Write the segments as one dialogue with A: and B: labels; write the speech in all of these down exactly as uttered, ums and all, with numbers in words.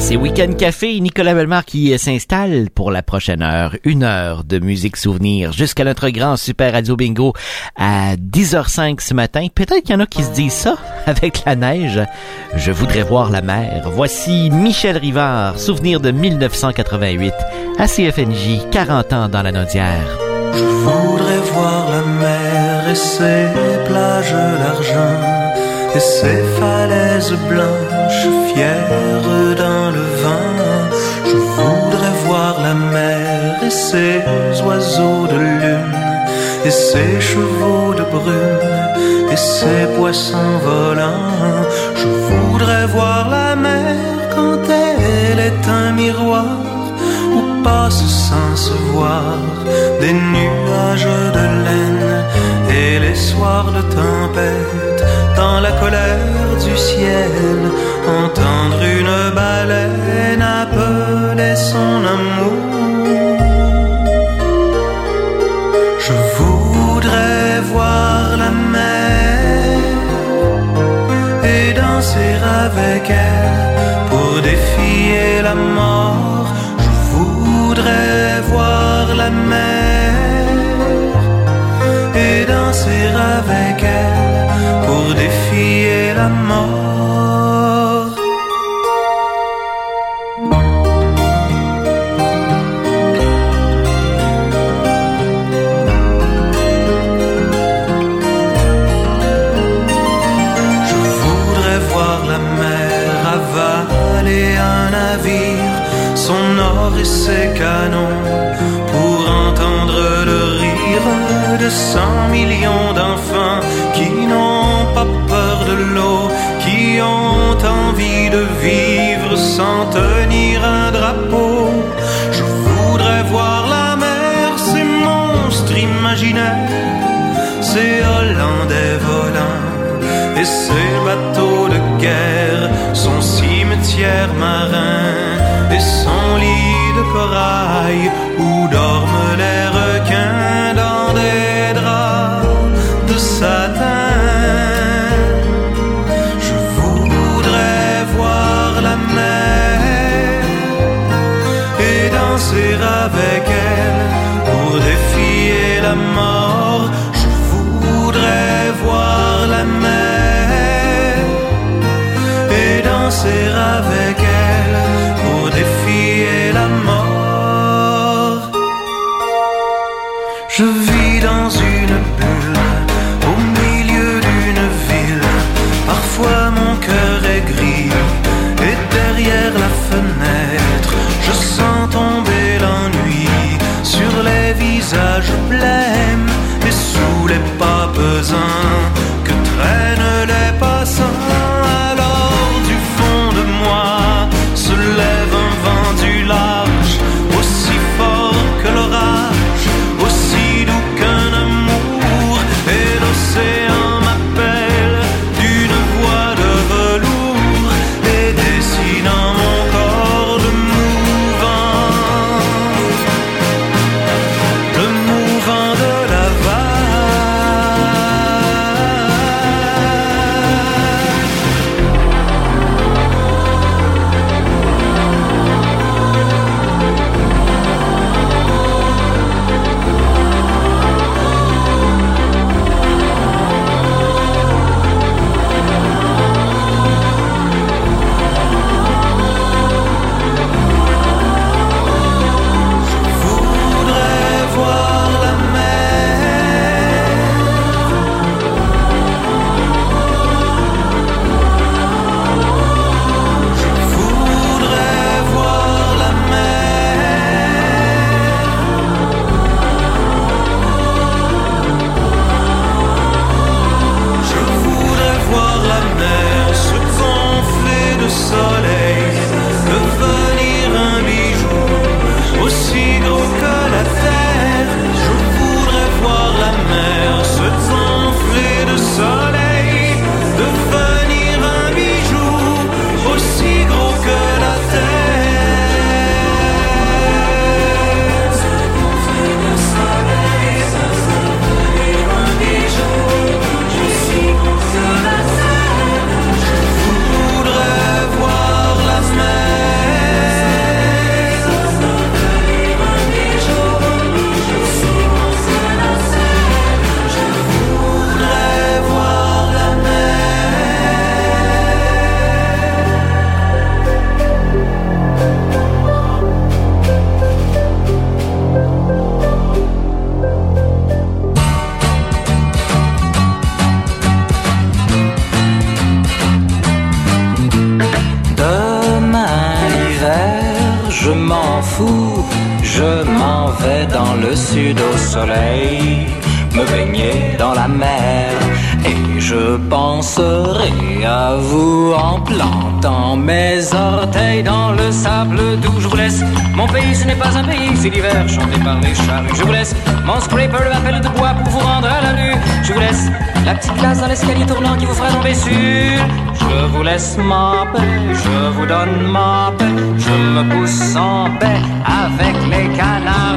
A: C'est Week-end Café, Nicolas Bellemare qui s'installe pour la prochaine heure. Une heure de musique souvenir jusqu'à notre grand super radio bingo à dix heures cinq ce matin. Peut-être qu'il y en a qui se disent ça avec la neige. Je voudrais voir la mer. Voici Michel Rivard, souvenir de mille neuf cent quatre-vingt-huit à C F N J, quarante ans dans la Naudière.
B: Je voudrais voir la mer et ses plages d'argent et ses falaises blanches fières dans le vent. Je voudrais voir la mer et ses oiseaux de lune et ses chevaux de brume et ses poissons volants. Je voudrais voir la mer quand elle est un miroir où passent sans se voir des nuages de laine et les soirs de tempête dans la colère du ciel, entendre une baleine appeler son amour. Je voudrais voir la mer et danser avec elle pour défier la mort. Je voudrais voir la mer et danser avec elle pour défier la mort. Je voudrais voir la mer avaler un navire, son or et ses canons, pour entendre le rire de cent millions d'enfants qui n'ont pas peur de l'eau, qui ont envie de vivre sans tenir un drapeau. Je voudrais voir la mer, ces monstres imaginaires, ces Hollandais volants et ces bateaux de guerre, son cimetière marin et son lit de corail où dorment les requins dans des draps de satin. Je voudrais voir la mer et danser avec elle pour défier la mort. Je voudrais voir la mer et danser avec elle pour défier la mort. Je vis dans une bulle au milieu d'une ville. Parfois mon cœur est gris et derrière la fenêtre je sens tomber l'ennui. je m'en fous, je m'en vais dans le sud au soleil, me baigner dans la mer, et je penserai à vous en plantant mes orteils dans le sable doux. Je vous laisse, mon pays ce n'est pas un pays, c'est l'hiver chanté par les charrues. Je vous laisse, mon scraper le appel de bois pour vous rendre à la rue. Je vous laisse, la petite place dans l'escalier tournant qui vous fera tomber sur. Je vous laisse ma paix, je vous donne ma paix, je me pousse en paix avec les canards.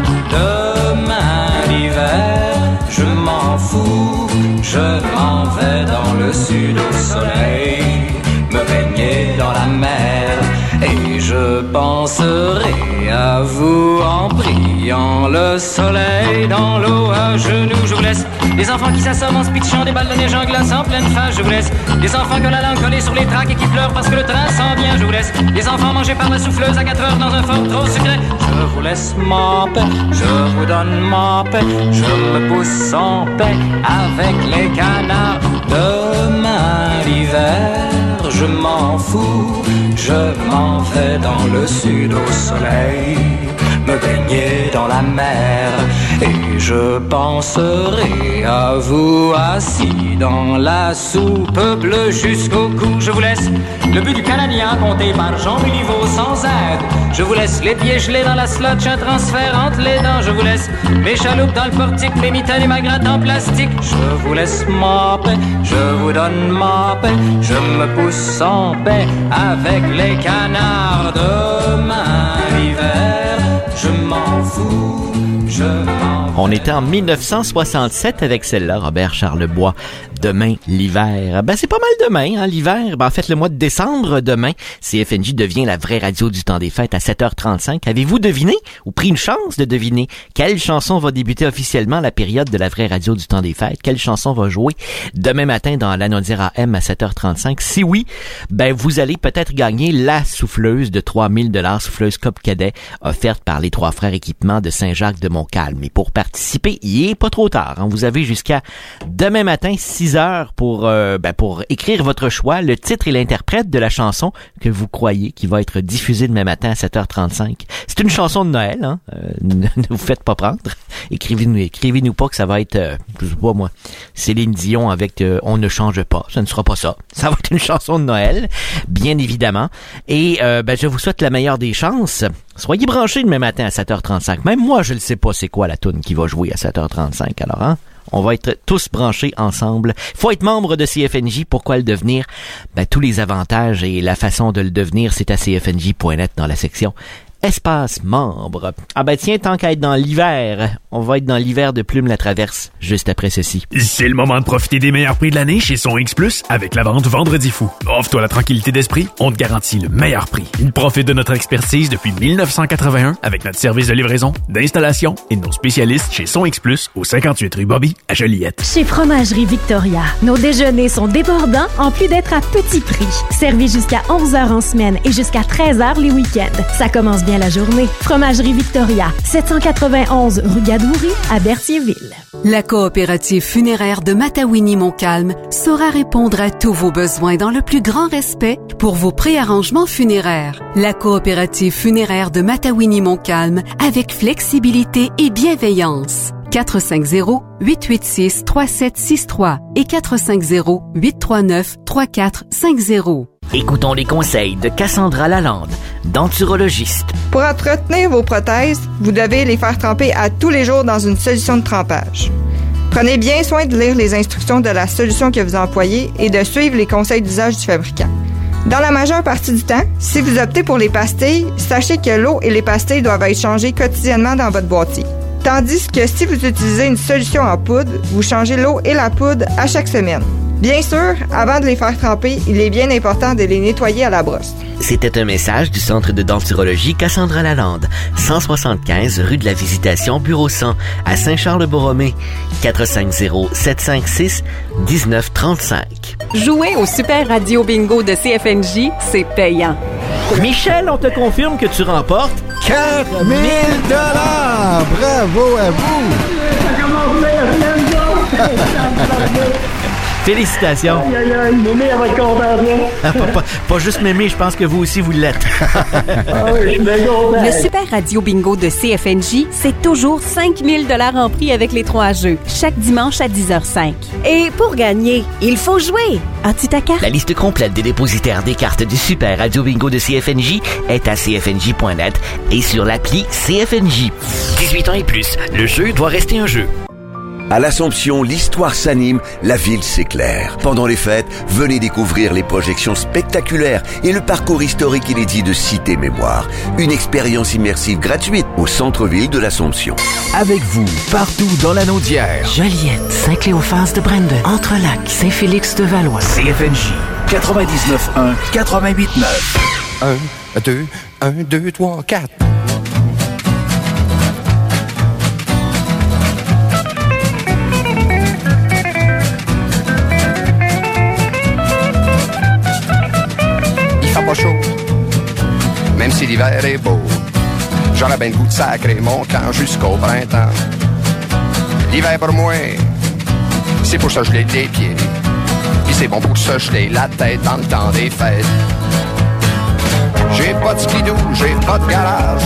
B: Demain l'hiver, je m'en fous, je m'en vais dans le sud au soleil, me baigner dans la mer, et je penserai à vous en priant le soleil dans l'eau à genoux. Je vous laisse, les enfants qui s'assomment en se pitchant des balles de neige en glace en pleine face. Je vous laisse, les enfants qui ont la langue collée sur les tracks et qui pleurent parce que le train s'en vient. Je vous laisse, les enfants mangés par la souffleuse à quatre heures dans un fort trop secret. Je vous laisse ma paix, je vous donne ma paix, je me pousse en paix avec les canards. Demain l'hiver, je m'en fous, je m'en vais dans le sud au soleil, me baigner dans la mer, et je penserai à vous assis dans la soupe bleue jusqu'au cou. Je vous laisse le but du Canadien compté par Jean Béliveau sans aide. Je vous laisse les pieds gelés dans la slotch, un transfert entre les dents. Je vous laisse mes chaloupes dans le portique, mes mitaines et ma gratte en plastique. Je vous laisse ma paix, je vous donne ma paix, je me pousse en paix avec les canards. Demain l'hiver, je m'en fous, je m'en...
A: On était en dix-neuf cent soixante-sept avec celle-là, Robert Charlebois. Demain, l'hiver. Ben, c'est pas mal demain, hein, l'hiver. Ben, en fait, le mois de décembre, demain, C F N J devient la vraie radio du temps des fêtes à sept heures trente-cinq. Avez-vous deviné, ou pris une chance de deviner, quelle chanson va débuter officiellement la période de la vraie radio du temps des fêtes? Quelle chanson va jouer demain matin dans l'Anodière A M à sept heures trente-cinq? Si oui, ben, vous allez peut-être gagner la souffleuse de trois mille dollars, souffleuse Coupe Cadet, offerte par les Trois Frères Équipements de Saint-Jacques-de-Montcalm. Mais pour participer, il est pas trop tard, hein. Vous avez jusqu'à demain matin, six heures pour euh, ben pour écrire votre choix, le titre et l'interprète de la chanson que vous croyez qui va être diffusée demain matin à sept heures trente-cinq. C'est une chanson de Noël, hein. Euh, ne, ne vous faites pas prendre. Écrivez-nous, écrivez-nous pas que ça va être, euh, je sais pas moi, Céline Dion avec euh, On ne change pas. Ça ne sera pas ça. Ça va être une chanson de Noël, bien évidemment. Et euh, ben je vous souhaite la meilleure des chances. Soyez branchés demain matin à sept heures trente-cinq. Même moi, je ne sais pas c'est quoi la toune qui va jouer à sept heures trente-cinq. Alors, hein? On va être tous branchés ensemble. Faut être membre de C F N J. Pourquoi le devenir? Ben, tous les avantages et la façon de le devenir, c'est à c f n j point net dans la section Espace membre. Ah ben tiens, tant qu'à être dans l'hiver, on va être dans l'hiver de Plume la Traverse, juste après ceci.
C: C'est le moment de profiter des meilleurs prix de l'année chez Son X Plus avec la vente Vendredi Fou. Offre-toi la tranquillité d'esprit, on te garantit le meilleur prix. Profite de notre expertise depuis dix-neuf cent quatre-vingt-un avec notre service de livraison, d'installation et nos spécialistes chez Son X Plus au cinquante-huit rue Bobby à Joliette.
D: Chez Fromagerie Victoria, nos déjeuners sont débordants en plus d'être à petit prix. Servis jusqu'à onze heures en semaine et jusqu'à treize heures les week-ends. Ça commence bien la journée. Fromagerie Victoria, sept cent quatre-vingt-onze rue Gadoury à Berthierville.
E: La coopérative funéraire de Matawini-Montcalm saura répondre à tous vos besoins dans le plus grand respect pour vos préarrangements funéraires. La coopérative funéraire de Matawini-Montcalm avec flexibilité et bienveillance. quatre cinq zéro, huit huit six, trois sept six trois et quatre cinq zéro, huit trois neuf, trois quatre cinq zéro.
A: Écoutons les conseils de Cassandra Lalande, denturologiste.
F: Pour entretenir vos prothèses, vous devez les faire tremper à tous les jours dans une solution de trempage. Prenez bien soin de lire les instructions de la solution que vous employez et de suivre les conseils d'usage du fabricant. Dans la majeure partie du temps, si vous optez pour les pastilles, sachez que l'eau et les pastilles doivent être changées quotidiennement dans votre boîtier. Tandis que si vous utilisez une solution en poudre, vous changez l'eau et la poudre à chaque semaine. Bien sûr, avant de les faire tremper, il est bien important de les nettoyer à la brosse.
A: C'était un message du Centre de denturologie Cassandra Lalande, cent soixante-quinze rue de la Visitation, bureau cent, à Saint-Charles-Borromée, quatre cinq zéro, sept cinq six, un neuf trois cinq.
G: Jouer au Super Radio Bingo de C F N J, c'est payant.
A: Michel, on te confirme que tu remportes
H: quatre mille dollars! Bravo à vous!
A: Félicitations.
I: Aïe, aïe, aïe, Mémé, elle va être contente,
A: pas, pas, pas juste Mémé, je pense que vous aussi, vous l'êtes.
I: Ah oui, je suis bien content.
G: Le Super Radio Bingo de C F N J, c'est toujours cinq mille dollars en prix avec les trois jeux, chaque dimanche à dix heures zéro cinq. Et pour gagner, il faut jouer. As-tu ta carte?
A: La liste complète des dépositaires des cartes du Super Radio Bingo de C F N J est à c f n j point net et sur l'appli C F N J. dix-huit ans et plus, le jeu doit rester un jeu.
J: À l'Assomption, l'histoire s'anime, la ville s'éclaire. Pendant les fêtes, venez découvrir les projections spectaculaires et le parcours historique inédit de Cité Mémoire. Une expérience immersive gratuite au centre-ville de l'Assomption.
K: Avec vous, partout dans la Naudière.
L: Joliette, Saint-Cléophas de Brandon, Entrelac, Saint-Félix de Valois.
K: C F N J, quatre-vingt-dix-neuf un, quatre-vingt-huit neuf.
M: Un, deux, un, deux, trois, quatre.
N: Pas chaud, même si l'hiver est beau. J'aurais bien le goût de sacrer mon camp jusqu'au printemps. L'hiver pour moi, c'est pour ça geler les pieds. Puis c'est bon pour ça geler la tête dans le temps des fêtes. J'ai pas de skidoo, j'ai pas de garage.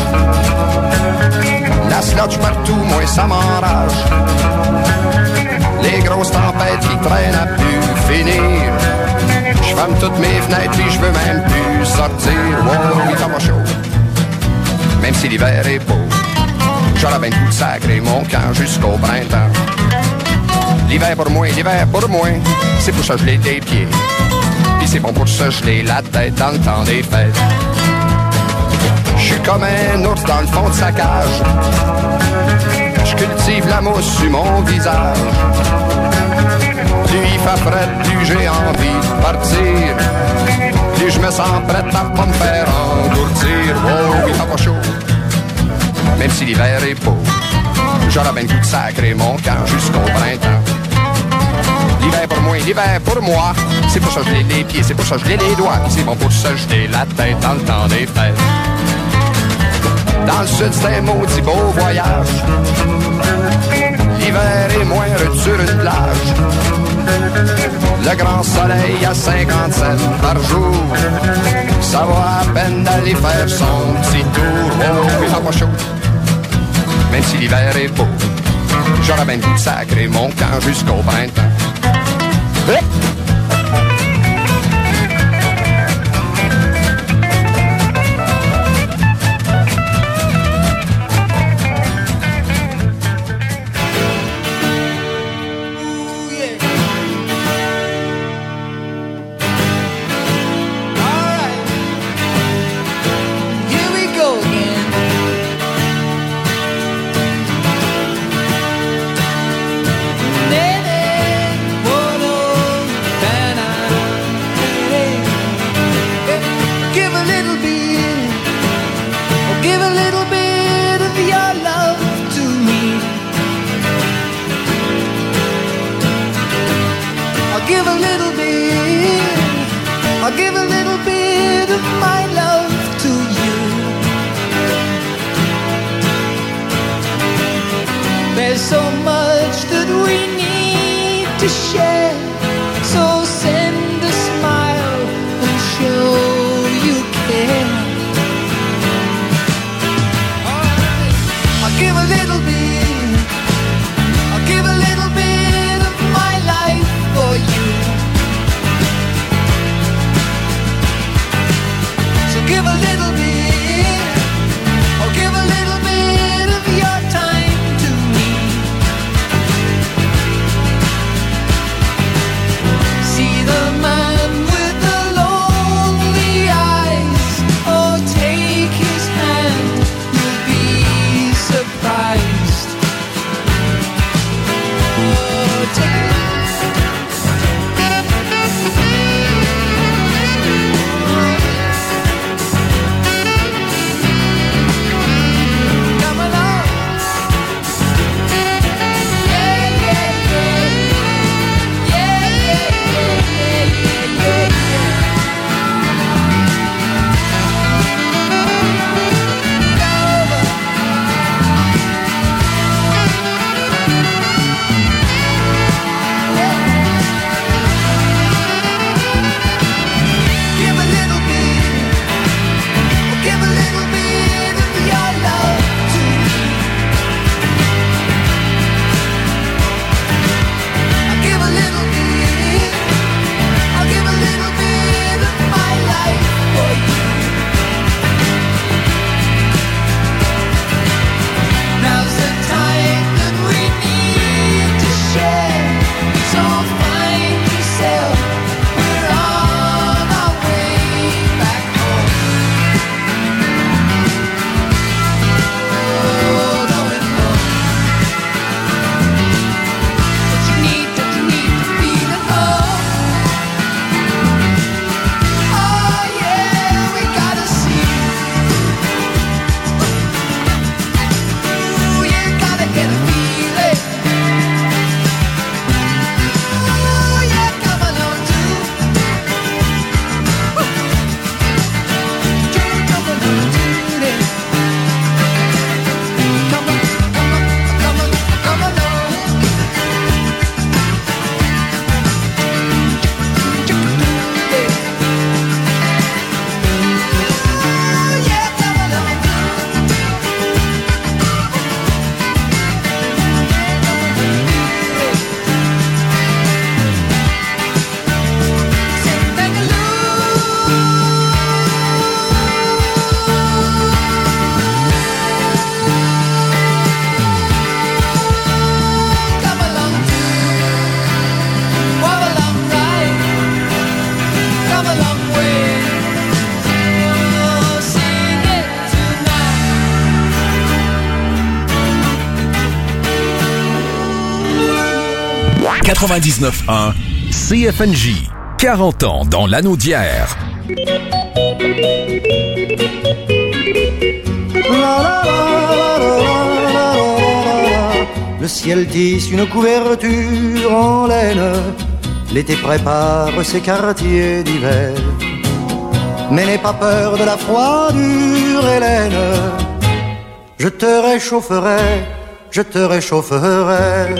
N: La sludge partout, moi ça m'enrage. Les grosses tempêtes qui traînent à plus finir. Je ferme toutes mes fenêtres et je veux même plus sortir. Wow, il fait pas chaud, même si l'hiver est beau. J'aurais bien le goût de sacrer mon camp jusqu'au printemps. L'hiver pour moi, l'hiver pour moi, c'est pour ça geler les pieds. Puis c'est bon pour ça geler la tête dans le temps des fêtes. Je suis comme un ours dans le fond de sa cage. Je cultive la mousse sur mon visage. Plus il fait frais, plus j'ai envie de partir. Plus je me sens prêt à pas me faire engourdir. Oh, il fait pas chaud, même si l'hiver est beau. J'aurais bien le goût de sacrer mon camp jusqu'au printemps. L'hiver pour moi, l'hiver pour moi, c'est pour ça que je l'ai les pieds, c'est pour ça que je l'ai les doigts. C'est bon pour ça que je l'ai la tête dans le temps des fêtes. Dans le sud, c'est un maudit beau voyage. L'hiver est moindre sur une plage. Le grand soleil à cinquante cents par jour. Ça va à peine d'aller faire son petit tour. Oh, il fait pas chaud, même si l'hiver est beau. J'aurais bien le goût de sacrer mon camp jusqu'au printemps. Hey!
O: quatre-vingt-dix-neuf un C F N J. quarante ans dans l'Anaudière.
P: Le ciel tisse une couverture en laine, l'été prépare ses quartiers d'hiver. Mais n'aie pas peur de la froidure, Hélène, je te réchaufferai, je te réchaufferai.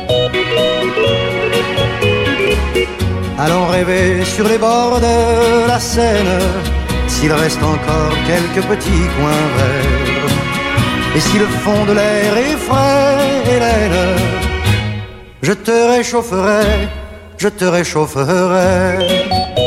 P: Allons rêver sur les bords de la Seine, s'il reste encore quelques petits coins verts. Et si le fond de l'air est frais, Hélène, je te réchaufferai, je te réchaufferai.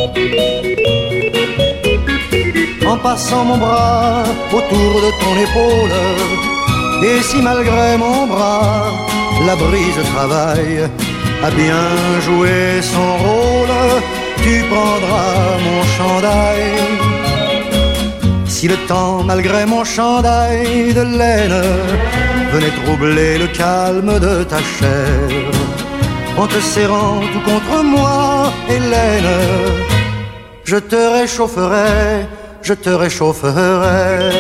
P: En passant mon bras autour de ton épaule, et si malgré mon bras la brise travaille à bien jouer son rôle, tu prendras mon chandail. Si le temps, malgré mon chandail de laine, venait troubler le calme de ta chair, en te serrant tout contre moi, Hélène, je te réchaufferai, je te réchaufferai.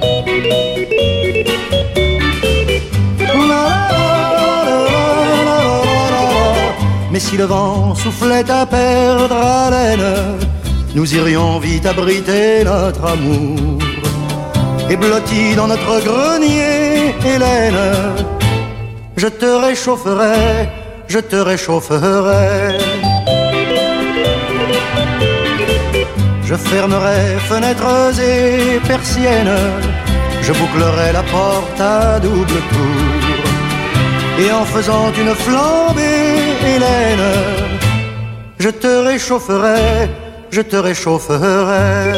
P: Mais si le vent soufflait à perdre haleine, nous irions vite abriter notre amour. Et blotti dans notre grenier, Hélène, je te réchaufferai, je te réchaufferai. Je fermerai fenêtres et persiennes, je bouclerai la porte à double tour. Et en faisant une flambée, Hélène, je te réchaufferai, je te réchaufferai.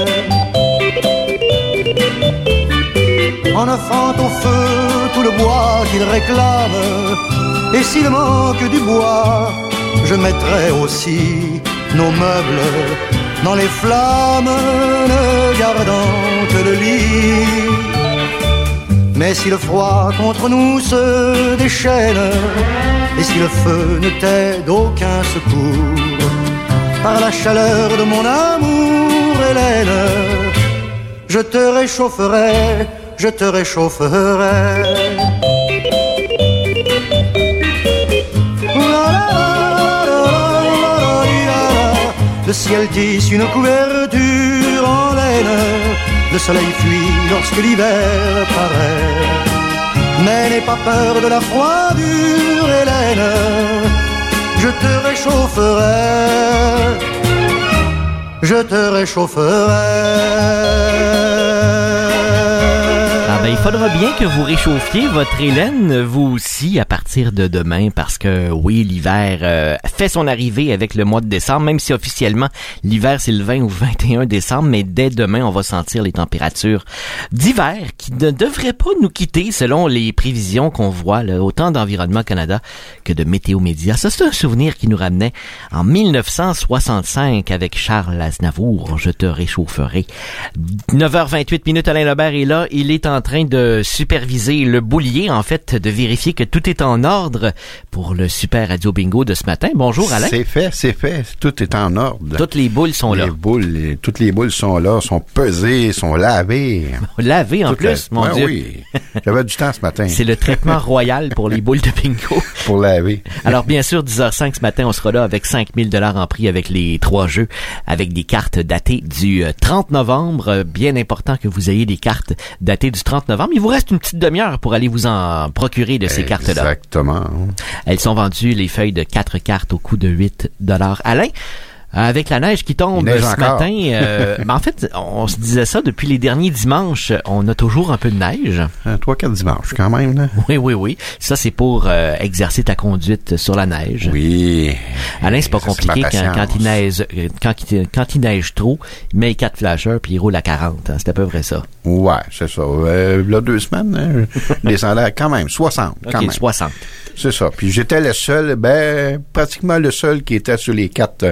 P: En offrant au feu tout le bois qu'il réclame, et s'il manque du bois, je mettrai aussi nos meubles dans les flammes, ne gardant que le lit. Mais si le froid contre nous se déchaîne, et si le feu ne t'aide aucun secours, par la chaleur de mon amour, Hélène, je te réchaufferai, je te réchaufferai. Le ciel tisse une couverture en laine, le soleil fuit lorsque l'hiver paraît. Mais n'aie pas peur de la froidure, Hélène, je te réchaufferai, je te réchaufferai.
A: Ah ben, il faudra bien que vous réchauffiez votre Hélène, vous aussi, à partir de demain, parce que oui, l'hiver euh, fait son arrivée avec le mois de décembre, même si officiellement, l'hiver, c'est le vingt ou vingt et un décembre, mais dès demain, on va sentir les températures d'hiver qui ne devraient pas nous quitter, selon les prévisions qu'on voit, là, autant d'Environnement Canada que de Météo Média. Ça, c'est un souvenir qui nous ramenait en mille neuf cent soixante-cinq avec Charles Aznavour, je te réchaufferai. neuf heures vingt-huit minutes, Alain Lebert est là, il est en train de superviser le boulier, en fait, de vérifier que tout est en ordre pour le Super Radio Bingo de ce matin. Bonjour, Alain.
Q: C'est fait, c'est fait. Tout est en ordre.
A: Toutes les boules sont
Q: les
A: là.
Q: Boules, les, toutes les boules sont là, sont pesées, sont lavées.
A: Lavées en
Q: Toute
A: plus,
Q: la...
A: mon
Q: ouais,
A: Dieu.
Q: Oui, j'avais du temps ce matin.
A: C'est le traitement royal pour les boules de bingo.
Q: Pour laver.
A: Alors, bien sûr, dix heures cinq ce matin, on sera là avec cinq mille dollars en prix avec les trois jeux, avec des cartes datées du trente novembre. Bien important que vous ayez des cartes datées du trente novembre. Il vous reste une petite demi-heure pour aller vous en procurer de ces
Q: Exactement.
A: cartes-là.
Q: Exactement.
A: Elles sont vendues, les feuilles de quatre cartes au coût de huit dollars. Alain, avec la neige qui tombe
Q: neige
A: ce
Q: encore.
A: matin, euh, ben en fait, on se disait ça depuis les derniers dimanches, on a toujours un peu de neige.
Q: Euh, trois, quatre dimanches quand même, là.
A: Oui, oui, oui. Ça, c'est pour euh, exercer ta conduite sur la neige.
Q: Oui.
A: Alain, c'est pas
Q: Ça,
A: compliqué
Q: c'est ma
A: quand, quand il neige, quand, il, quand il neige trop, il met quatre flashers puis il roule à quarante. Hein, c'est à peu près ça.
Q: Ouais, c'est ça. Euh, là, deux semaines, hein, je descendais quand même, soixante. Quand
A: OK,
Q: même.
A: soixante.
Q: C'est ça. Puis j'étais le seul, ben, pratiquement le seul qui était sur les quatre,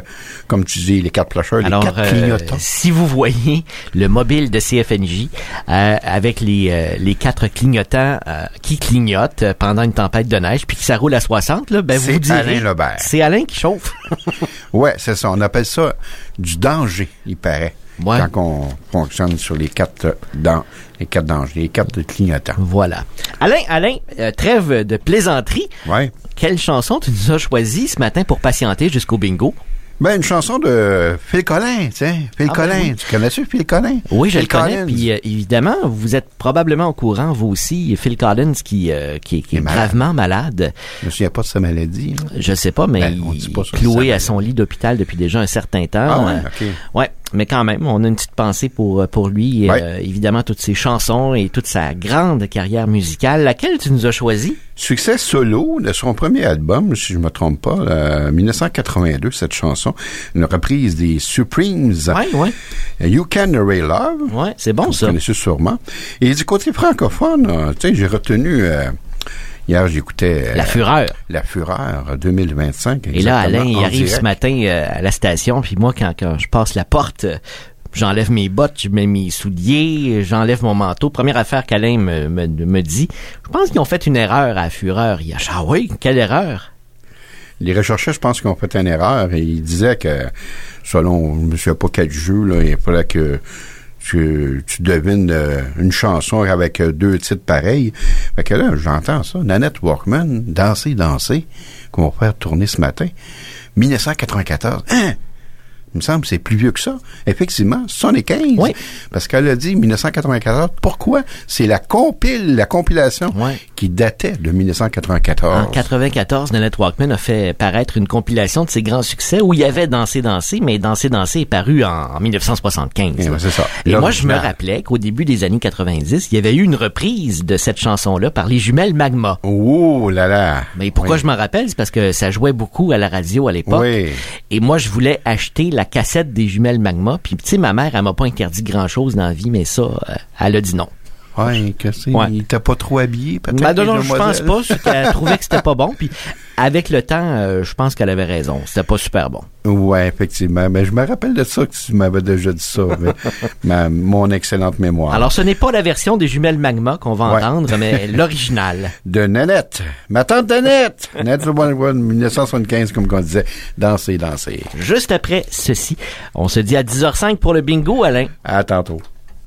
Q: comme tu dis, les quatre flasheurs, les
A: Alors,
Q: quatre
A: euh,
Q: clignotants.
A: si vous voyez le mobile de C F N J euh, avec les euh, les quatre clignotants euh, qui clignotent pendant une tempête de neige puis que ça roule à soixante, là, ben
Q: c'est
A: vous direz,
Q: Alain Lebert.
A: C'est Alain qui chauffe.
Q: Ouais, c'est ça. On appelle ça du danger, il paraît.
A: Ouais.
Q: Quand on fonctionne sur les quatre dans les quatre dangers, les quatre clignotants.
A: Voilà. Alain, Alain, euh, trêve de plaisanterie.
Q: Ouais.
A: Quelle chanson tu nous as choisi ce matin pour patienter jusqu'au bingo?
Q: Ben, une chanson de Phil Collins, tu sais. Phil
A: Ah,
Q: Collins.
A: ben oui.
Q: Tu connais-tu Phil Collins?
A: Oui, je
Q: Phil
A: le connais.
Q: Collins.
A: Puis euh, évidemment, vous êtes probablement au courant, vous aussi, Phil Collins qui euh, qui, qui est, est
Q: malade.
A: gravement malade.
Q: Je me souviens pas de sa maladie. Là.
A: Je sais pas, mais
Q: Ben, on
A: il
Q: dit pas ça,
A: est cloué
Q: ça,
A: à son lit d'hôpital depuis déjà un certain temps.
Q: Ah ouais,
A: Euh,
Q: ok.
A: Ouais, mais quand même, on a une petite pensée pour pour lui. Et,
Q: Ouais.
A: euh, évidemment, toutes ses chansons et toute sa grande carrière musicale. Laquelle tu nous as choisi?
Q: Succès solo de son premier album, si je me trompe pas, euh, dix-neuf cent quatre-vingt-deux, cette chanson, une reprise des Supremes.
A: Ouais, ouais.
Q: You Can Array Love.
A: Ouais, c'est bon
Q: Vous
A: ça.
Q: connaissez sûrement. Et du côté francophone, euh, tu sais, j'ai retenu euh, hier, j'écoutais euh,
A: La Fureur.
Q: La Fureur deux mille vingt-cinq.
A: Et là, Alain, il
Q: en
A: arrive
Q: direct.
A: ce matin euh, à la station, puis moi, quand, quand je passe la porte, euh, j'enlève mes bottes, je mets mes souliers, j'enlève mon manteau. Première affaire qu'Alain me, me, me dit, je pense qu'ils ont fait une erreur à Fureur. Il a dit, ah oui, quelle erreur?
Q: Les rechercheurs, je pense qu'ils ont fait une erreur et ils disaient que, selon, je ne me souviens pas quel jeu, là, il fallait que tu, tu devines euh, une chanson avec euh, deux titres pareils. Fait que là, j'entends ça. Nanette Walkman, Danser, danser, qu'on va faire tourner ce matin. dix-neuf cent quatre-vingt-quatorze. Hein? Il me semble que c'est plus vieux que ça. Effectivement, soixante-quinze.
A: Oui.
Q: Parce qu'elle a dit dix-neuf cent quatre-vingt-quatorze. Pourquoi? C'est la compile, la compilation
A: Ouais.
Q: qui datait de dix-neuf cent quatre-vingt-quatorze.
A: En quatre-vingt-quatorze, Nanette Walkman a fait paraître une compilation de ses grands succès où il y avait Danser, danser, mais Danser, danser est paru en, en dix-neuf cent soixante-quinze.
Q: Eh ben, c'est ça.
A: Et moi, je me
Q: L'original.
A: rappelais qu'au début des années quatre-vingt-dix, il y avait eu une reprise de cette chanson-là par les jumelles Magma.
Q: Oh là là!
A: Mais pourquoi
Q: Oui.
A: je m'en rappelle? C'est parce que ça jouait beaucoup à la radio à l'époque.
Q: Oui.
A: Et moi, je voulais acheter la cassette des jumelles Magma. Puis, tu sais, ma mère, elle m'a pas interdit grand-chose dans la vie, mais ça, euh, elle a dit non.
Q: Ouais, que c'est,
A: Ouais.
Q: il t'a pas trop habillé, peut-être?
A: Ben, non,
Q: les
A: non, je pense
Q: demoiselles?
A: pas. C'est qu'elle trouvait que c'était pas bon. Puis, avec le temps, euh, je pense qu'elle avait raison. C'était pas super bon.
Q: Ouais, effectivement. Mais je me rappelle de ça que tu m'avais déjà dit ça. mais, ma, mon excellente mémoire.
A: Alors, ce n'est pas la version des jumelles Magma qu'on va
Q: Ouais.
A: entendre, mais l'original.
Q: De Nanette. Ma tante Nanette. Nanette dix-neuf cent soixante-quinze, comme on disait. Danser, danser.
A: Juste après ceci, on se dit à dix heures cinq pour le bingo, Alain.
Q: À tantôt.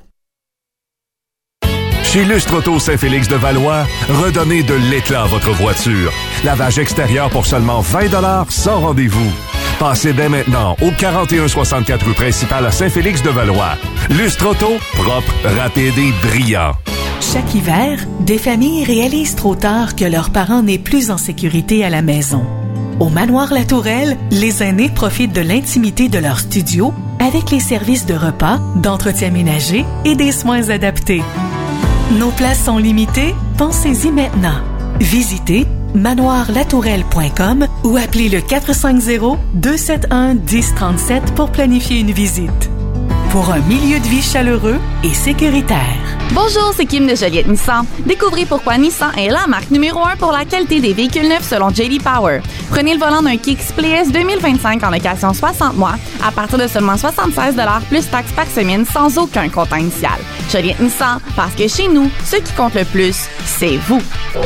O: Chez Lustre Auto Saint-Félix de Valois, redonnez de l'éclat à votre voiture. Lavage extérieur pour seulement vingt dollars sans rendez-vous. Passez dès maintenant au quarante et un soixante-quatre rue principale à Saint-Félix de Valois. Lustre Auto, propre, rapide et brillant.
R: Chaque hiver, des familles réalisent trop tard que leurs parents n'est plus en sécurité à la maison. Au Manoir La Tourelle, les aînés profitent de l'intimité de leur studio avec les services de repas, d'entretien ménager et des soins adaptés. Nos places sont limitées, pensez-y maintenant. Visitez manoir la tourelle point com ou appelez le quatre cinq zéro, deux sept un, un zéro trois sept pour planifier une visite. Pour un milieu de vie chaleureux et sécuritaire.
S: Bonjour, c'est Kim de Joliette Nissan. Découvrez pourquoi Nissan est la marque numéro un pour la qualité des véhicules neufs selon J D Power. Prenez le volant d'un Kicks Play S deux mille vingt-cinq en location soixante mois à partir de seulement soixante-seize dollars plus taxes par semaine sans aucun comptant initial. Joliette Nissan, parce que chez nous, ce qui compte le plus, c'est vous.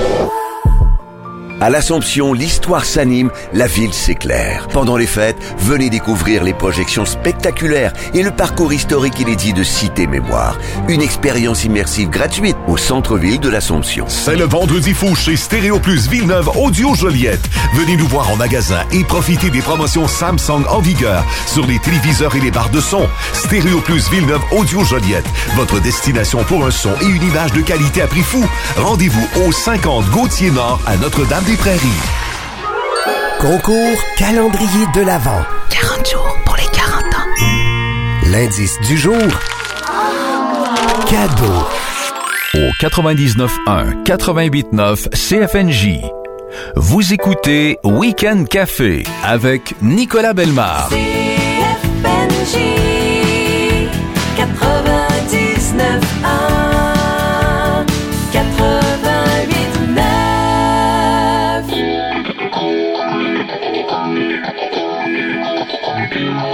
J: À l'Assomption, l'histoire s'anime, la ville s'éclaire. Pendant les fêtes, venez découvrir les projections spectaculaires et le parcours historique inédit de Cité Mémoire. Une expérience immersive gratuite au centre-ville de l'Assomption.
T: C'est le vendredi fou chez Stéréo Plus Villeneuve Audio Joliette. Venez nous voir en magasin et profitez des promotions Samsung en vigueur sur les téléviseurs et les barres de son. Stéréo Plus Villeneuve Audio Joliette, votre destination pour un son et une image de qualité à prix fou. Rendez-vous au cinquante Gauthier-Nord à Notre-Dame des Prairies.
U: Concours calendrier de l'Avent.
R: quarante jours pour les quarante ans.
U: L'indice du jour. Cadeau.
O: Au quatre-vingt-dix-neuf un, quatre-vingt-huit neuf C F N J. Vous écoutez Week-end Café avec Nicolas Bellemare.
B: C F N J quatre-vingt-dix-neuf un quatre-vingt-huit neuf.
V: Thank you.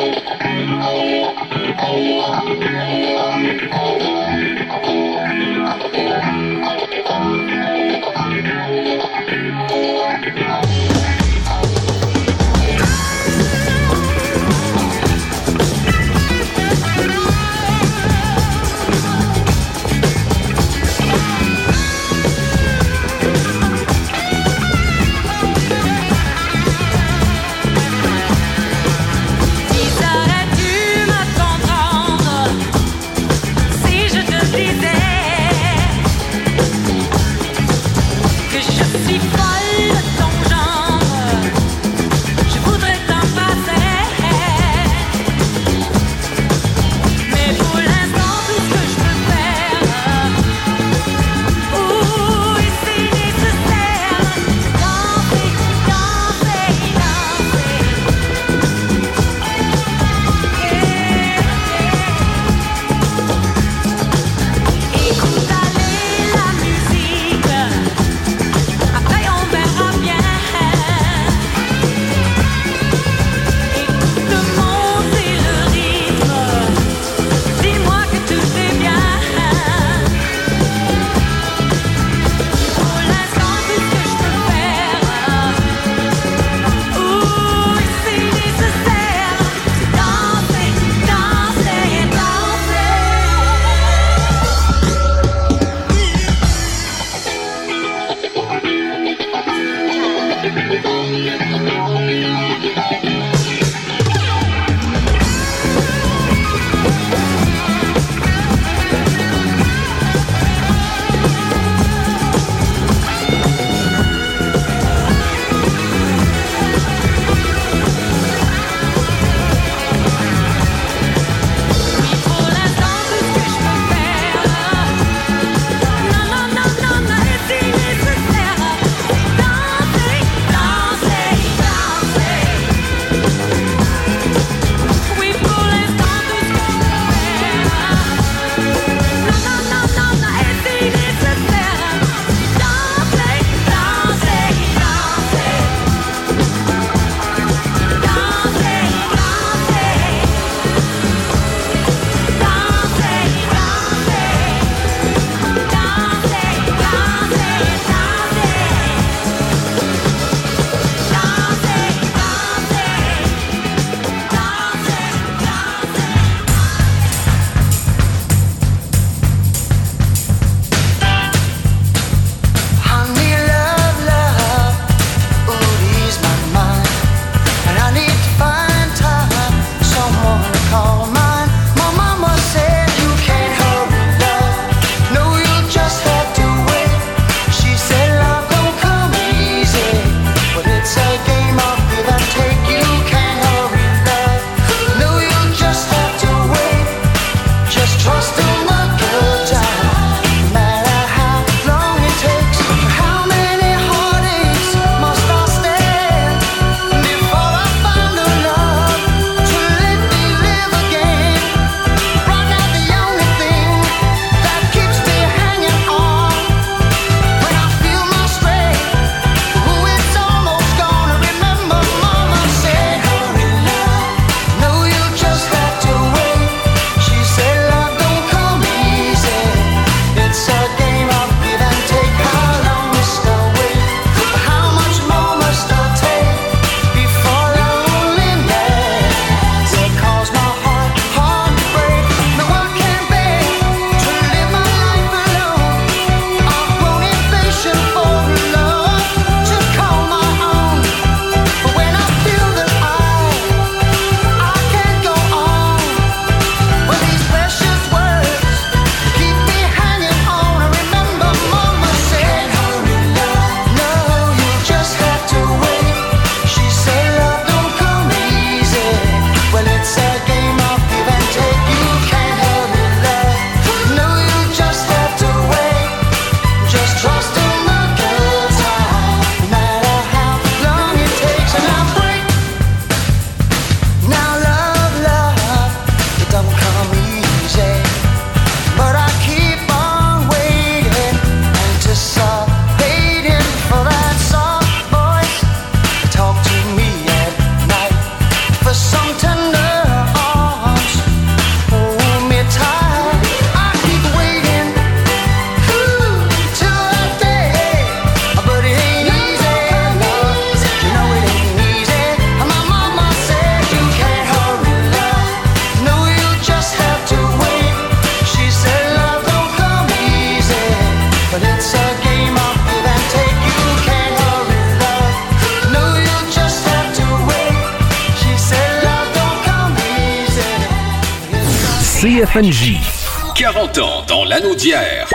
U: C F N J.
C: quarante ans dans l'anneau d'hier.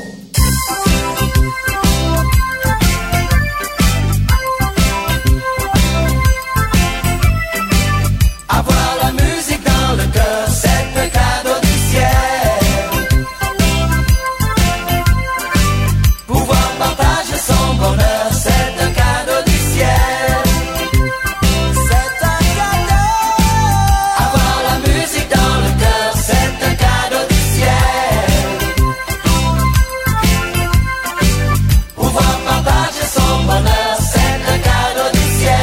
B: Avoir la musique dans le cœur, c'est un cadeau du ciel. Pouvoir partager son bonheur, c'est un cadeau du ciel. C'est un cadeau. Avoir la musique dans le cœur, c'est un cadeau du ciel. Pouvoir partager son bonheur, c'est un cadeau du ciel.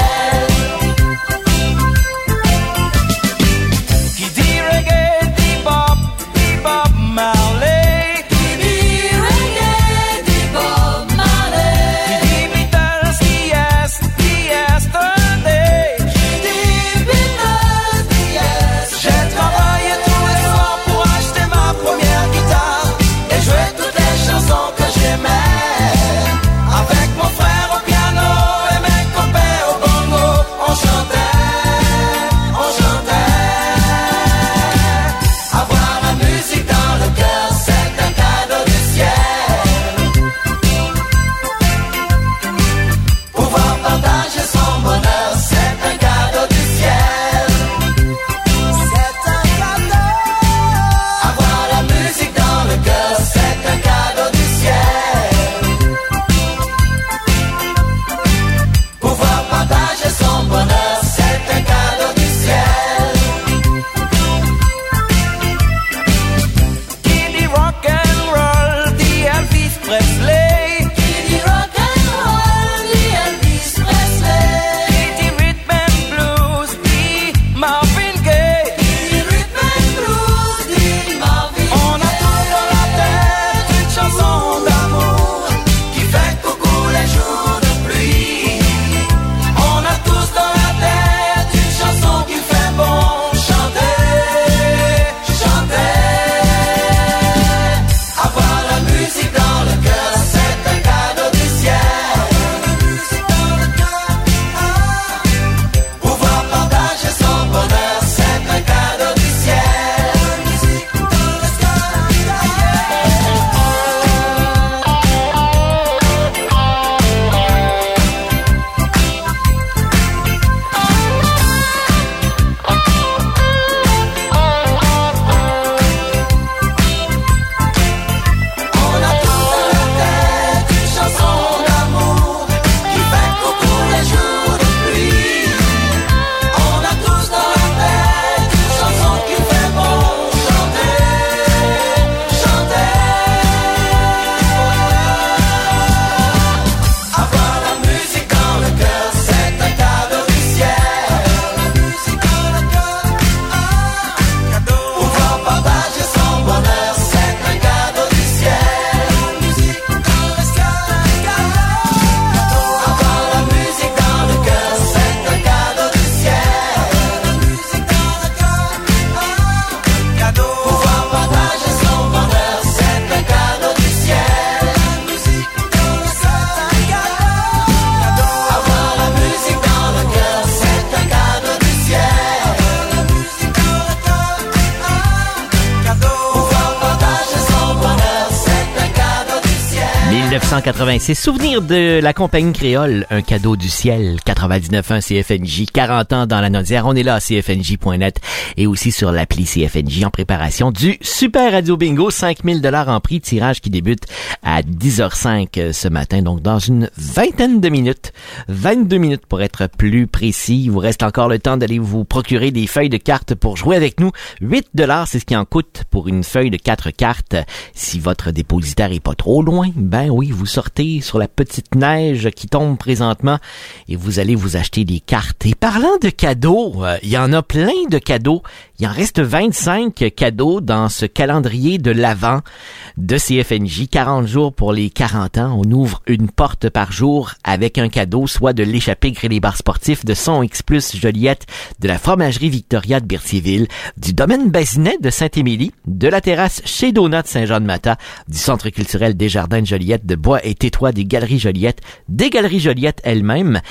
A: mille neuf cent quatre-vingt-six, souvenir de la compagnie créole, un cadeau du ciel, quatre-vingt-dix-neuf point un C F N J, quarante ans dans la Naudière. On est là à C F N J point net et aussi sur l'appli C F N J en préparation du Super Radio Bingo, cinq mille dollars en prix, tirage qui débute à dix heures cinq ce matin, donc dans une vingtaine de minutes, vingt-deux minutes pour être plus précis. Il vous reste encore le temps d'aller vous procurer des feuilles de cartes pour jouer avec nous. huit dollars, c'est ce qui en coûte pour une feuille de quatre cartes. Si votre dépositaire est pas trop loin, ben oui, vous sortez sur la petite neige qui tombe présentement et vous allez vous acheter des cartes. Et parlant de cadeaux, euh, il y en a plein de cadeaux. Il en reste vingt-cinq cadeaux dans ce calendrier de l'Avent de C F N J. quarante jours pour les quarante ans. On ouvre une porte par jour avec un cadeau, soit de l'échappée grillée bar sportif de Son X plus Joliette, de la fromagerie Victoria de Berthierville, du domaine Bazinet de Saint-Émilie, de la terrasse chez Donat de Saint-Jean-de-Mata, du centre culturel des Jardins de Joliette, de Bois et Tétois, des Galeries Joliette, des Galeries Joliette elles-mêmes.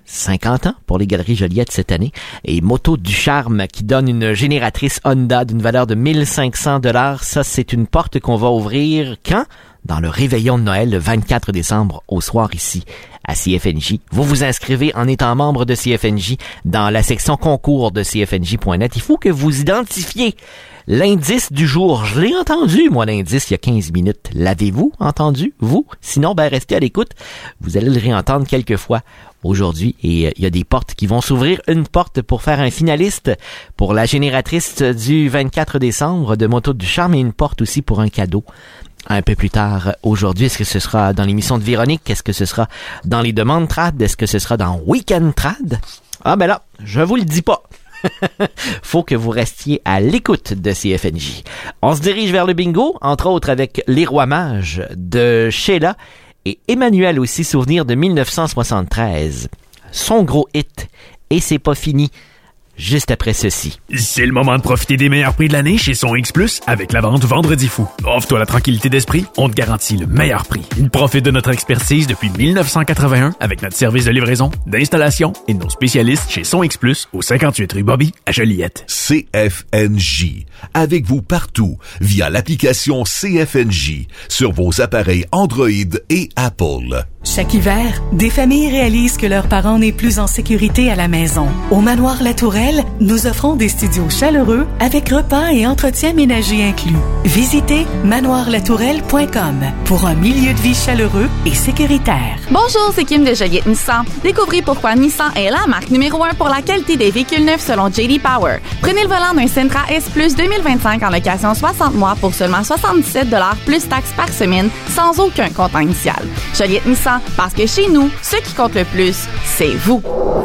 A: cinquante ans pour les Galeries Joliette cette année. Et Moto du Charme qui donne une génératrice Honda d'une valeur de mille cinq cents dollars. Ça, c'est une porte qu'on va ouvrir quand? Dans le réveillon de Noël le vingt-quatre décembre au soir ici à C F N J. Vous vous inscrivez en étant membre de C F N J dans la section concours de C F N J point net. Il faut que vous identifiez l'indice du jour. Je l'ai entendu, moi, l'indice, il y a quinze minutes. L'avez-vous entendu, vous? Sinon, ben, restez à l'écoute. Vous allez le réentendre quelques fois aujourd'hui. Et euh, il y a des portes qui vont s'ouvrir. Une porte pour faire un finaliste pour la génératrice du vingt-quatre décembre de Moto du Charme et une porte aussi pour un cadeau. Un peu plus tard aujourd'hui, est-ce que ce sera dans l'émission de Véronique? Est-ce que ce sera dans les demandes trad? Est-ce que ce sera dans Weekend Trad? Ah ben là, je vous le dis pas. Faut que vous restiez à l'écoute de C F N J. On se dirige vers le bingo, entre autres avec Les Rois Mages de Sheila et Emmanuel aussi, souvenir de mille neuf cent soixante-treize. Son gros hit, et c'est pas fini. Juste après ceci.
D: C'est le moment de profiter des meilleurs prix de l'année chez Son X Plus avec la vente Vendredi Fou. Offre-toi la tranquillité d'esprit, on te garantit le meilleur prix. Profite de notre expertise depuis mille neuf cent quatre-vingt-un avec notre service de livraison, d'installation et nos spécialistes chez Son X Plus au cinquante-huit rue Bobby à Joliette.
T: C F N J. Avec vous partout via l'application C F N J sur vos appareils Android et Apple.
R: Chaque hiver, des familles réalisent que leurs parents n'est plus en sécurité à la maison. Au Manoir La Tourelle, nous offrons des studios chaleureux avec repas et entretien ménager inclus. Visitez manoir la tourelle point com pour un milieu de vie chaleureux et sécuritaire.
S: Bonjour, c'est Kim de Joliette Nissan. Découvrez pourquoi Nissan est la marque numéro un pour la qualité des véhicules neufs selon J D Power. Prenez le volant d'un Sentra S Plus deux mille vingt-cinq en location soixante mois pour seulement soixante-dix-sept dollars plus taxes par semaine sans aucun comptant initial. Joliette Nissan, parce que chez nous, ce qui compte le plus, c'est vous.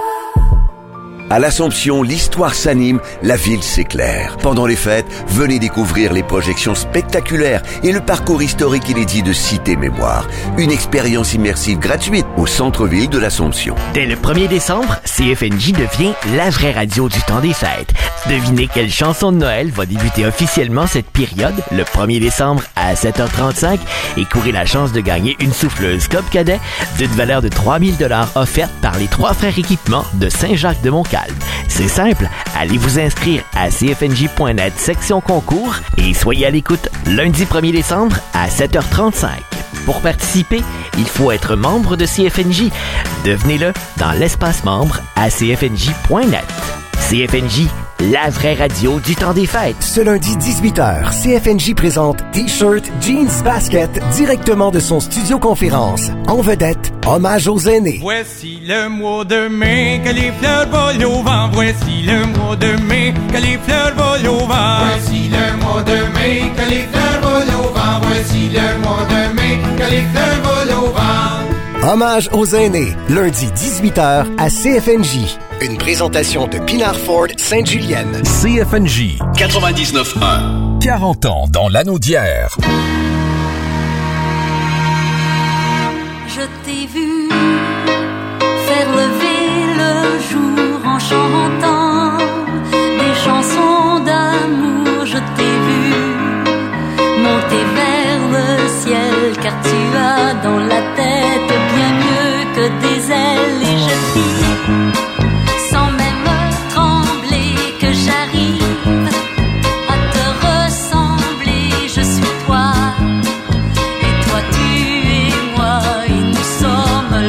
J: À l'Assomption, l'histoire s'anime, la ville s'éclaire. Pendant les fêtes, venez découvrir les projections spectaculaires et le parcours historique inédit de Cité Mémoire. Une expérience immersive gratuite au centre-ville de l'Assomption.
A: Dès le premier décembre, C F N J devient la vraie radio du temps des fêtes. Devinez quelle chanson de Noël va débuter officiellement cette période le premier décembre à sept heures trente-cinq et courez la chance de gagner une souffleuse Club Cadet d'une valeur de trois mille dollars offerte par les trois frères équipements de Saint-Jacques-de-Montcalm. C'est simple, allez vous inscrire à C F N J point net section concours et soyez à l'écoute lundi premier décembre à sept heures trente-cinq. Pour participer, il faut être membre de C F N J. Devenez-le dans l'espace membre à C F N J point net. C F N J, la vraie radio du temps des fêtes.
U: Ce lundi dix-huit heures, C F N J présente T-shirt, jeans, basket directement de son studio conférence. En vedette, hommage aux aînés.
V: Voici le mois de mai, que les fleurs volent au vent. Voici le mois de mai, que les fleurs volent au vent. Voici le mois de mai, que les fleurs volent au vent. Voici le mois de mai, que les fleurs volent au vent.
U: Hommage aux aînés, lundi dix-huit heures à C F N J. Une présentation de Pinard Ford Sainte-Julienne.
C: C F N J quatre-vingt-dix-neuf un. quarante ans dans l'anneau d'hier.
W: Je t'ai vu faire lever le jour en chantant des chansons d'amour. Je t'ai vu monter vers le ciel, car tu as dans la tête bien mieux que des ailes. Et je dis sans même trembler que j'arrive à te ressembler. Je suis toi et toi tu es moi, et nous sommes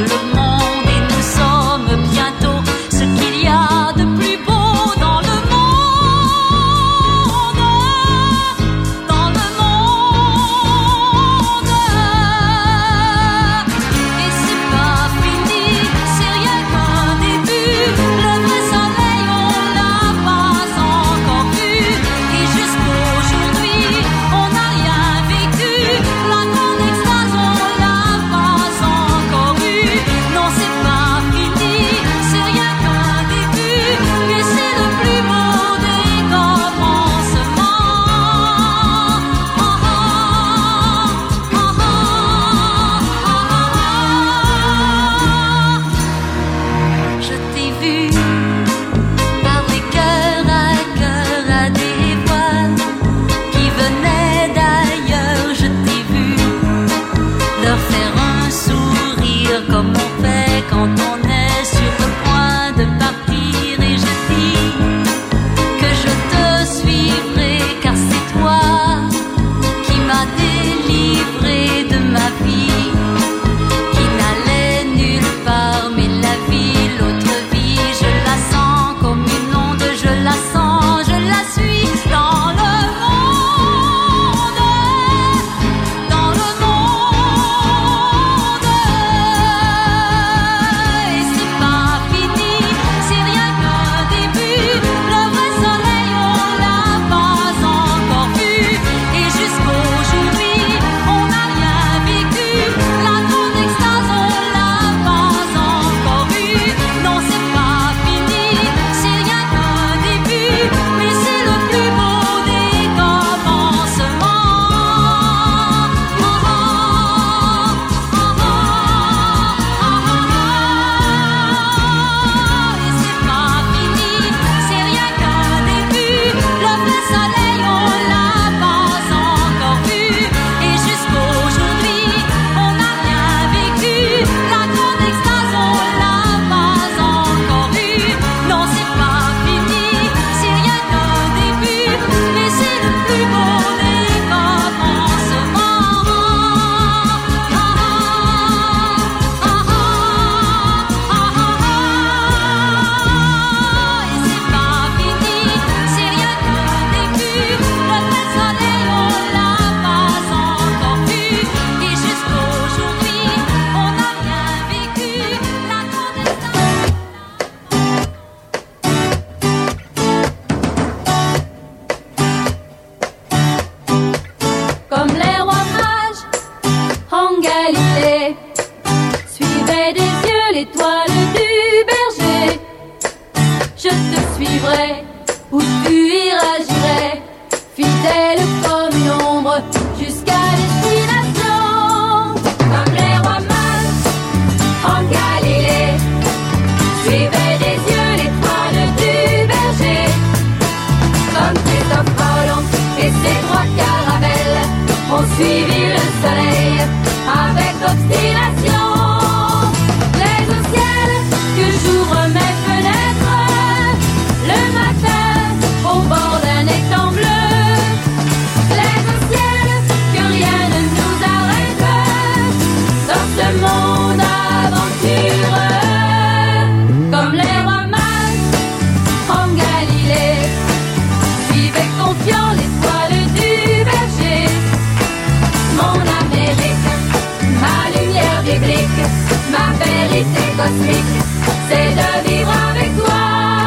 W: Galilée. Suivais des yeux l'étoile du berger. Je te suivrai, où tu iras j'irai, fidèle comme une ombre, jusqu'à destination. Comme les rois mages en Galilée, suivais des yeux l'étoile du berger. Comme Christophe Colomb et ses trois caravelles ont suivi le soleil avec obstination. Les au ciel que j'ouvre mes fenêtres le matin au bord d'un étang bleu. Les au ciel que rien ne nous arrête dans ce monde aventureux. Comme les rois mages en Galilée, suivez confiant l'étoile du berger. Mon Amérique, ma lumière biblique, ma vérité cosmique, c'est de vivre avec toi.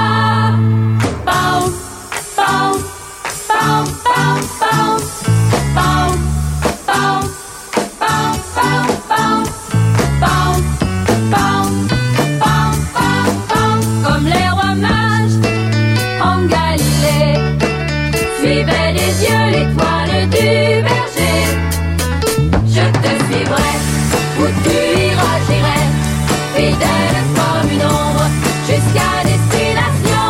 W: Pow, pow, pow, pow, pow, pow, pow, pow, pow, pow, pow, pow, pow, pow, pow. Comme les rois mages en Galilée, suivez des yeux l'étoile du berger. Je te suivrai, où tu iras j'irai, fidèle comme une ombre, jusqu'à destination.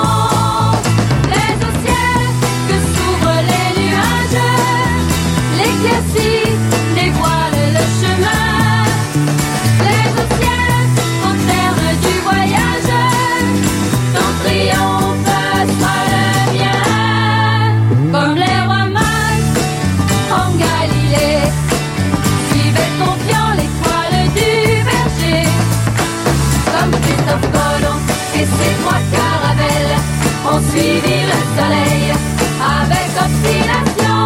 W: Les au ciel que s'ouvrent les nuages, l'éclaircie dévoile le chemin. Les au ciel au terme du voyage, ton triomphe sera le mien. Comme les rois mages en Galilée, suivez confiant l'étoile du berger. Comme Christophe Colomb et ses trois caravelles ont suivi le soleil avec obstination.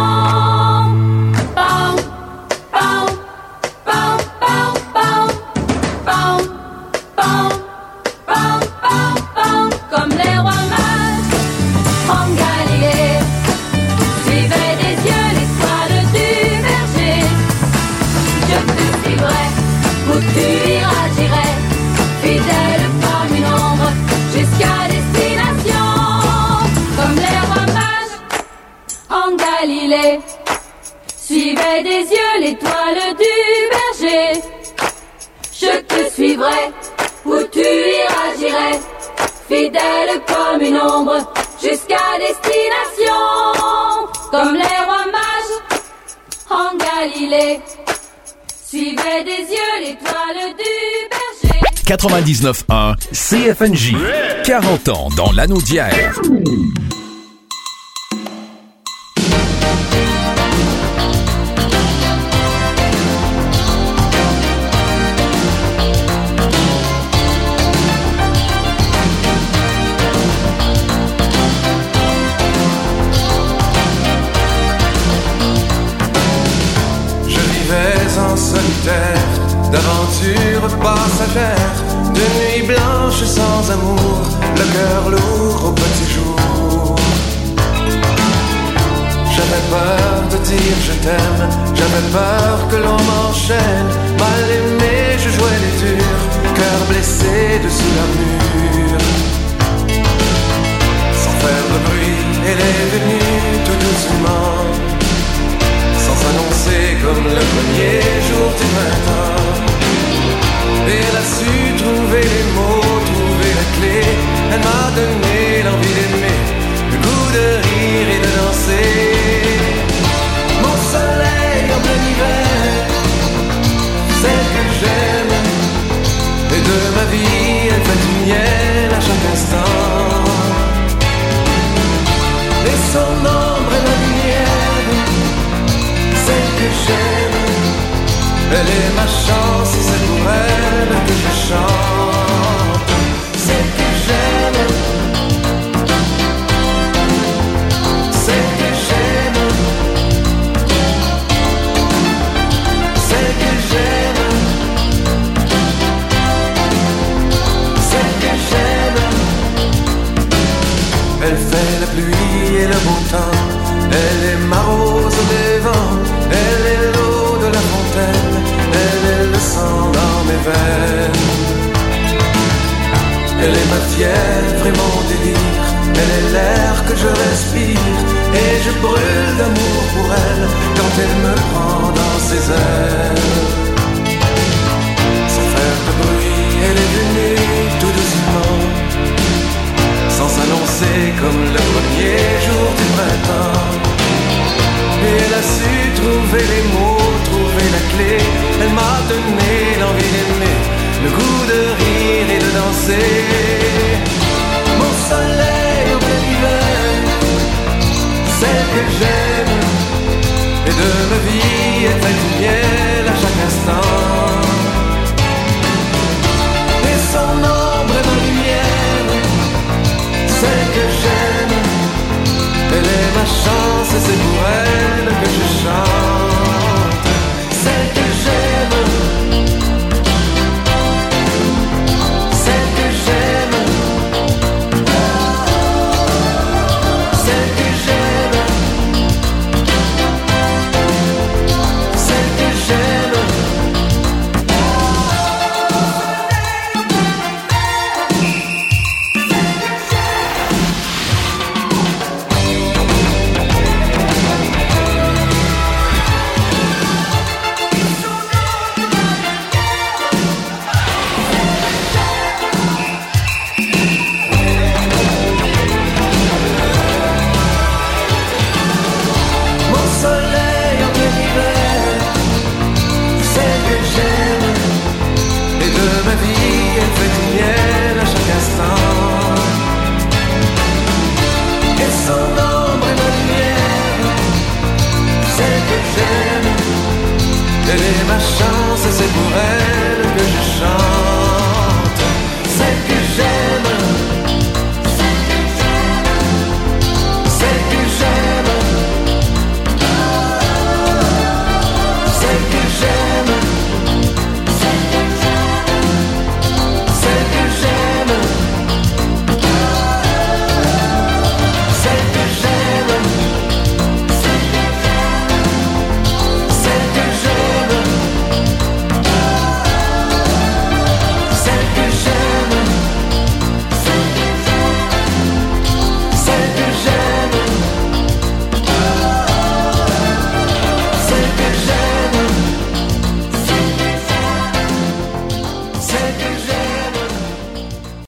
W: Pow, pow, pow, pow, pow, pow, pow, pow, pow, pow. Comme les rois mages en Galilée, suivez des yeux l'étoile du berger. Je te suivrai, où tu iras j'irai, fidèle comme une ombre, jusqu'à destination. Comme les rois mages en Galilée, suivez des yeux l'étoile du berger. Je te suivrai, où tu iras j'irai, fidèle comme une ombre, jusqu'à destination. Comme les rois mages en Galilée, suivez des yeux l'étoile du berger.
C: quatre-vingt-dix-neuf un C F N J. quarante ans dans l'anneau d'hier.
B: Je vivais en solitaire, d'aventures passagères, de nuits blanches sans amour, le cœur lourd au petit jour. J'avais peur de dire je t'aime, j'avais peur que l'on m'enchaîne. Mal aimé, je jouais les durs, cœur blessé dessus l'armure. Sans faire de bruit, elle est venue tout doucement, sans annoncer comme le premier jour du printemps. Et elle a su trouver les mots, trouver la clé. Elle m'a donné l'envie d'aimer, le goût de rire et de danser. Mon soleil en plein hiver, celle que j'aime, et de ma vie elle fait du miel à chaque instant. Et son ombre est ma lumière, celle que j'aime. Elle est ma chance, c'est pour elle que je chante. Celle que j'aime, celle que j'aime, celle que j'aime, celle que j'aime. Elle fait la pluie et le beau temps, elle est ma rose des vents, elle est l'eau de la fontaine, elle est le peine. Elle est ma fièvre et mon délire, elle est l'air que je respire, et je brûle d'amour pour elle quand elle me prend dans ses ailes. Sans faire de bruit, elle est venue tout doucement, sans s'annoncer comme le premier jour du printemps. Et elle a su trouver les mots, trouver la clé. Elle m'a donné l'envie d'aimer, le goût de rire et de danser.